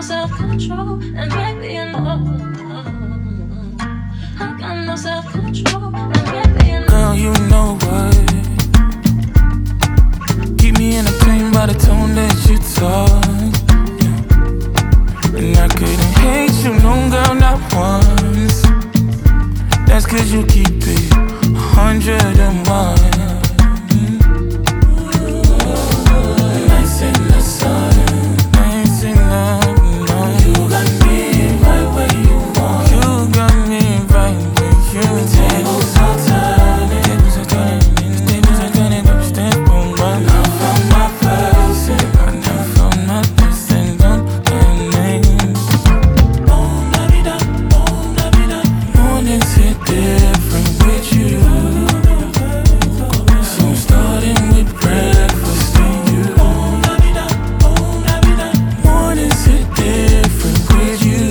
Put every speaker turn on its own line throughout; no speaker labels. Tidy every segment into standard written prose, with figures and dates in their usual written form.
self-control, and baby, you know I got no self-control, and baby, you know.
Girl, you know what? Keep me entertained by the tone that you talk, yeah. And I couldn't hate you, no girl, not once. That's 'cause you keep it 101. Nights in the sun, nights in the night. You got me right where you want. You got me right where you want. Tables are turning, tables are turning, tables are turning up, step on my. I found my person, I never found my person, don't name. Boom, la di da, boom, la di da. Mornings hit different with you. So I'm starting with breakfast and you. Boom, la di da, boom, la di da. Mornings hit different with you.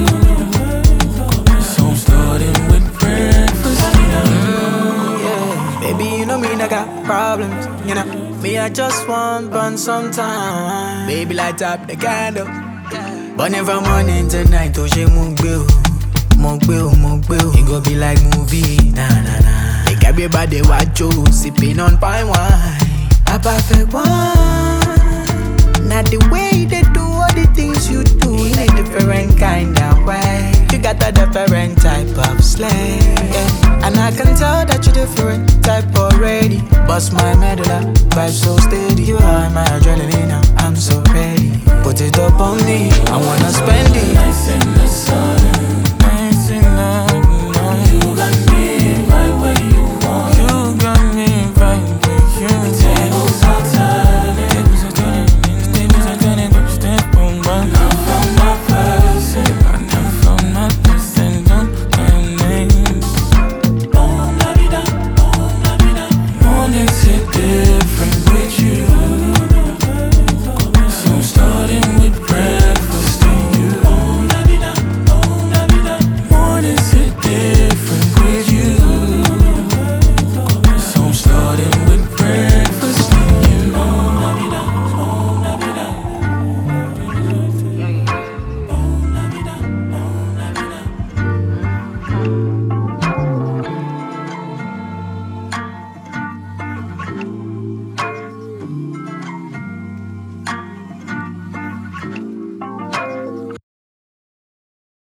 So I'm starting with breakfast and
Yeah, baby, you know me, I got problems. You know, me, I just want burn some time. Baby, light up the candle. Burning from morning to night, oh, she mungbe, mungbe. It go be like movie, nah. Make everybody watch you, sipping on fine wine. A perfect one. Not the way they do all the things you do in a different kind of way. You got a different type of slang, yeah. And I can tell that you're different type already. Bust my medulla, vibe so steady. You are my adrenaline, I'm so ready. Put it up on me, I wanna spend it.